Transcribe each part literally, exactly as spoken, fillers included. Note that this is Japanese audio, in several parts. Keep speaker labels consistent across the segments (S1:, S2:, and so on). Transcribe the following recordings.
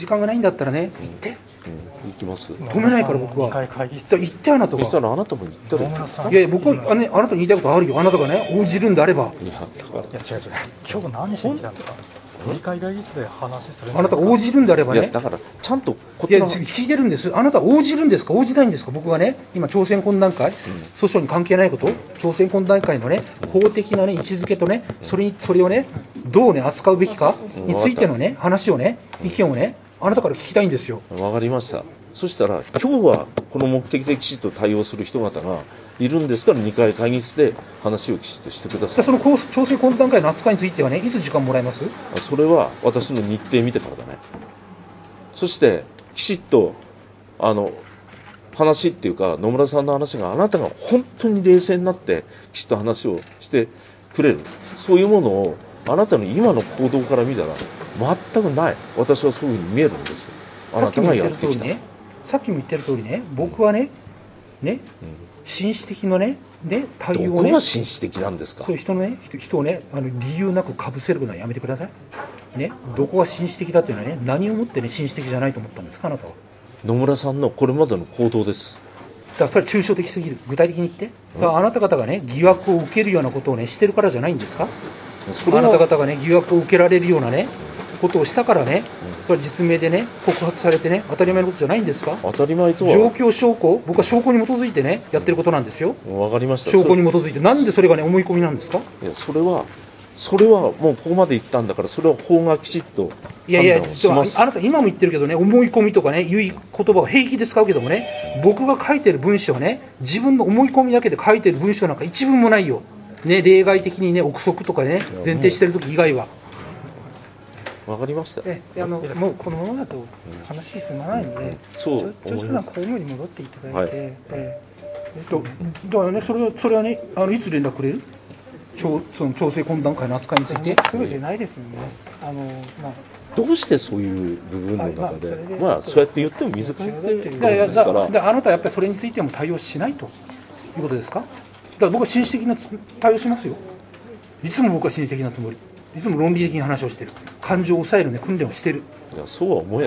S1: 時間がないんだったらね、行って、うん
S2: うん、行きます。
S1: 止めないから僕は。行ってあなたが。
S2: そしたらあなたも行ったらいいですか。
S1: いやいや僕はあ、ね、あなたに言いたいことあるよ。あなたがね応じるんであれば。
S3: いやだからいや違う違う。今日何しに来たんですか。議会会議室で話する。
S1: あなたが応じるんであればね。
S2: いやだからちゃんと
S1: こっちの。いや聞いてるんです。あなた応じるんですか応じないんですか。僕がね今朝鮮懇談会、うん、訴訟に関係ないこと、朝鮮懇談会のね法的なね位置づけとねそれにそれをねどうね扱うべきかについてのね話をね意見をねあなたから聞きたいんですよ。
S2: わかりました。そしたら今日はこの目的できちっと対応する人方がいるんですからにかい会議室で話をきちっとしてください。
S1: その朝鮮懇談会の扱いについてはねいつ時間もらえます？
S2: それは私の日程見てからだね。そしてきちっとあの話っていうか野村さんの話があなたが本当に冷静になってきちっと話をしてくれるそういうものをあなたの今の行動から見たら全くない。私はそういうふうに見えるんですよ。あなたがやってきた。
S1: さっきも言ってる通りね、僕はね、ね、うん、紳士的なね、ね対応をね。
S2: どこが紳士的なんですか。
S1: そういう人のね、人をね、あの理由なくかぶせるのはやめてください。ね、どこが紳士的だというのはね、何をもってね紳士的じゃないと思ったんですかあなたは。
S2: 野村さんのこれまでの行動です。
S1: だからそれは抽象的すぎる。具体的に言って。だからあなた方がね疑惑を受けるようなことをねしてるからじゃないんですか。それあなた方がね疑惑を受けられるようなね。ことをしたからね、それは実名でね告発されてね当たり前のことじゃないんですか。
S2: 当たり前とは
S1: 状況証拠、僕は証拠に基づいてねやってることなんですよ。
S2: わかりました。
S1: 証拠に基づいてなんでそれがね思い込みなんですか。
S2: いやそれはそれはもうここまで言ったんだからそれは法がきちっと
S1: いやいやあなた今も言ってるけどね思い込みとかねいう言葉を平気で使うけどもね僕が書いてる文章はね自分の思い込みだけで書いてる文章なんか一文もないよ。ね例外的にね憶測とかね前提してる時以外は。
S2: わかりました。
S4: えあのもうこのままだと話進まないので、
S2: そう
S4: 長さん公務に戻っていただいて、はいえ
S1: ー、ですね、だからねそれはそれはねあのいつ連絡くれる？調その調整懇談会の扱いについて。
S4: すぐ出ないですよね。あのまあ
S2: どうしてそういう部分の中で、まあ、まあ、そうやって言っても水かけてる
S1: いやいやだだだあなたはやっぱりそれについても対応しないということですか。だから僕は紳士的な対応しますよ。いつも僕は紳士的なつもり。いつも論理的に話をしてる。感情を抑える、ね、訓練をしてる。
S2: いやそうは思えない。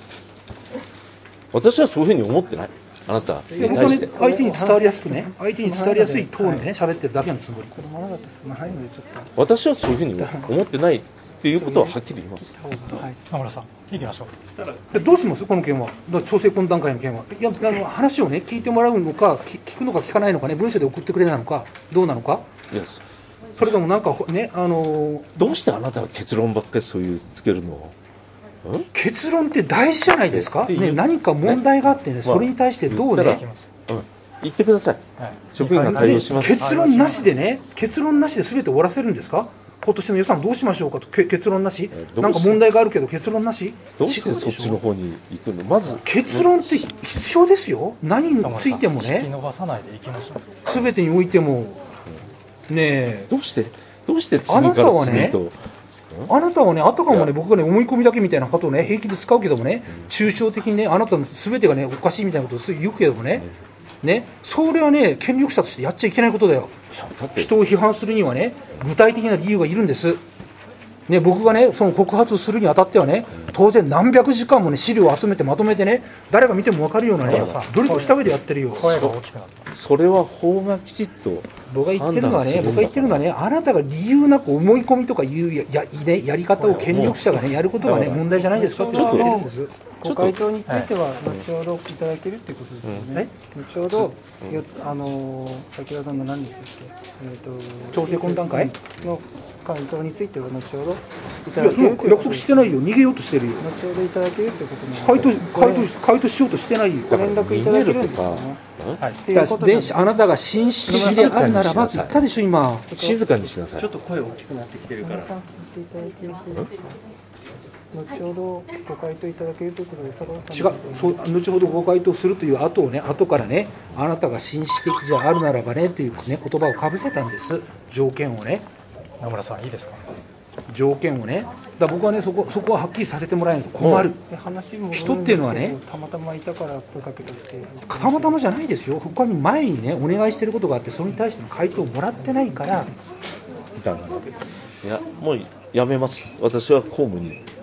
S2: 私はそういうふうに思ってない。あなた
S1: いや僕は、ね、相手に伝わりやすくね相手に伝わりやすいトーンでね喋ってるだけのつもり。
S4: このままだと進まないのでちょっと
S2: 私はそういうふうに思ってないっていうことははっきり言います。
S3: はい、野村さん行きましょ
S1: う。どうしますこの件は。調整懇談会の件は。いやあの話をね聞いてもらうのか聞くのか聞かないのかね文章で送ってくれないのかどうなのか。
S2: いや
S1: それともなんかねあのー、
S2: どうしてあなたは結論ばっかりそういうつけるの？
S1: 結論って大事じゃないですか、ね、何か問題があってね、それに対してどうね、
S2: うん、言ってください、はい、職員が対応します。
S1: 結論なしでね、結論なしで全て終わらせるんですか。今年の予算どうしましょうかと、結論なし、なんか問題があるけど結論なし、
S2: どうしてそっちの方に行くの。まず
S1: 結論って必要ですよ。何についてもね、全てにおいてもねえ、
S2: どうしてどうして
S1: 次から次へとあなたはね、あたかもね、僕がね、思い込みだけみたいなことをね、平気で使うけどもね、抽象的にね、あなたの全てがね、おかしいみたいなことを言うけどもね、ね、それはね、権力者としてやっちゃいけないことだよ。人を批判するにはね、具体的な理由がいるんです。ね、僕がね、その告発するにあたってはね、当然何百時間もね、資料を集めてまとめてね、誰が見ても分かるようなね、努力をした上でやってるよ。
S3: 声が大きくなった。
S2: それは法がきちっと
S1: 僕が言ってるのはね、僕が言ってるのはね、あなたが理由なく思い込みとかいうややややり方を権力者がねやることがね問題じゃないですかって言ってるんです。
S4: ご回答については後ほどいただけるということですよね。うん、後ほど、うん、あの先ほどの何でしたっけ、えー、と
S1: 調整懇談会
S4: の回答については後ほどいただけるということです。
S1: 約束してないよ。逃げようとしてるよ。
S4: 後ほどいただけるということなの
S1: で。回答回答回答しようとしてないよ。
S4: ご連絡いただけるんですかね。
S1: はい。であなたが紳士的であるならば言ったでしょ今。
S2: 静かにしなさい。
S3: ちょっと声大きくなってきてるから。
S4: 聞いていただいてよろしいですか。後ほどご回答いただけるということで、佐川さん
S1: 違う、そう後ほどご回答するという後をね、後からね、あなたが紳士的じゃあるならばねという、ね、言葉をかぶせたんです、条件をね。
S3: 野村さん、いいですか。
S1: 条件をね、だ僕はねそこ、そこははっきりさせてもらえないと困る。人っていうのはね、
S4: たまたまいたから声かけたって。
S1: たまたまじゃないですよ。他に前にね、お願いしてることがあって、それに対しての回答をもらってないから。
S2: いや、もうやめます。私は公務に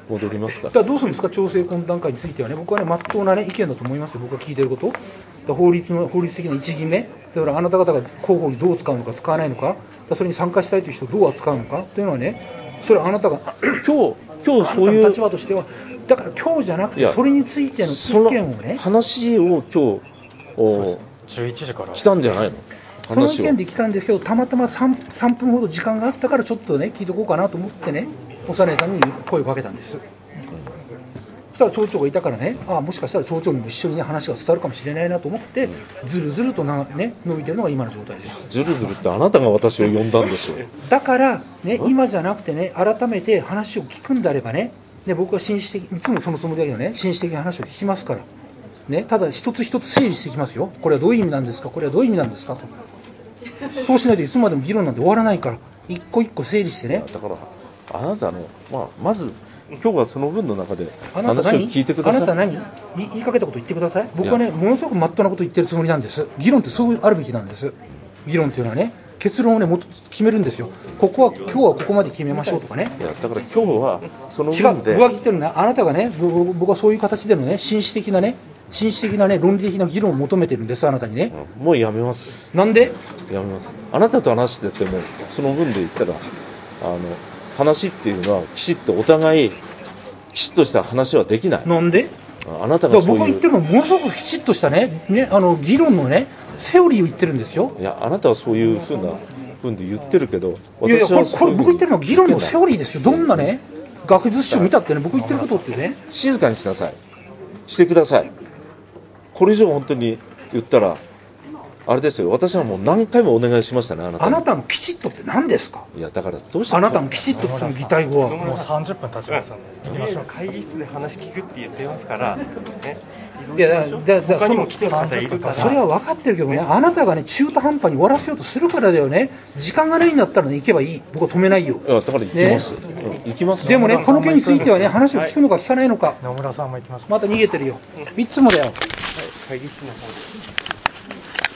S2: 戻りますか。
S1: だからどうするんですか、調整懇談会についてはね、僕はね、まっとうな、ね、意見だと思いますよ、僕が聞いてること。だから法律の法律的な一義目、だからあなた方が広報にどう使うのか、使わないのか、だからそれに参加したいという人をどう扱うのかというのはね、それはあなたが、
S2: 今日、今日そういう
S1: あなたの立場としては、だから今日じゃなくて、それについての意見をね、
S2: 話を今日、お
S3: じゅういちじから
S2: 来たんじゃないの。
S1: その意見で来たんですけど、たまたま 3, さんぷんほど時間があったから、ちょっとね、聞いておこうかなと思ってね、長内さんに声をかけたんです。そしたら町長がいたからね、ああもしかしたら町長にも一緒に、ね、話が伝わるかもしれないなと思って、ずるずるとな、ね、伸びてるのが今の状態です。
S2: ずるずるってあなたが私を呼んだんですよ。
S1: だから、ね、今じゃなくてね、改めて話を聞くんであればね、で僕は紳士的、いつもそのつもりだけどね、紳士的な話を聞きますから、ね、ただ一つ一つ整理していきますよ。これはどういう意味なんですか、これはどういう意味なんですかと。そうしないといつまでも議論なんて終わらないから、一個一個整理してね。
S2: だからあなたの、まあ、まず今日はその分の中で
S1: あなた何
S2: 話を聞いてください。
S1: あなた何言い、言いかけたこと言ってください。僕はね、ものすごくまっとうなこと言ってるつもりなんです。議論ってそうあるべきなんです。議論っていうのはね、結論をね、もっと決めるんですよ。ここは今日はここまで決めましょうとかね。
S2: いやだから今日はその
S1: 違う、
S2: 分で
S1: 僕が言ってるのは、あなたがね、僕僕はそういう形でのね、紳士的なね、紳士的なね、論理的な議論を求めてるんです、あなたにね。
S2: もうやめます。
S1: なんで？
S2: やめます。あなたと話しててもその分で言ったら、あの話っていうのはきちっとお互いきちっとした話はできない。
S1: なんで？
S2: あなたがそういう、
S1: 僕が言ってるのはものすごくきちっとしたね、ね、あの議論のね、セオリーを言ってるんですよ。
S2: いやあなたはそういうふうなふうに言ってるけど、
S1: いやいや、これ、これ僕言ってるのは議論のセオ
S2: リー。
S1: リーですよ。どんなね、学術書見たってね、僕言ってることってね。
S2: 静かにしなさい。してください。これ以上本当に言ったらあれですよ。私はもう何回もお願いしましたね、あなたに。
S1: あなたのきちっとって何ですか？
S2: いやだからどうして
S1: あなたのきちっとその議題語は
S3: もうさんじゅっぷん経ちますんで、行きましょう。
S5: 会議室で話聞くって言ってますから、ね、
S1: いやだだだ
S5: 他にも来てる方いるから、
S1: それは分かってるけどね、あなたがね、中途半端に終わらせようとするからだよね。時間がないんだったらね、行けばいい。僕は止めないよ。
S2: いやだから行きます、
S1: ね
S2: うん行きます。
S1: でもね、この件についてはね、話を聞くのか聞かないのか、
S3: 野村さんも行きましょう。
S1: また逃げてるよ。いつもだよ。
S5: 会議室の方で。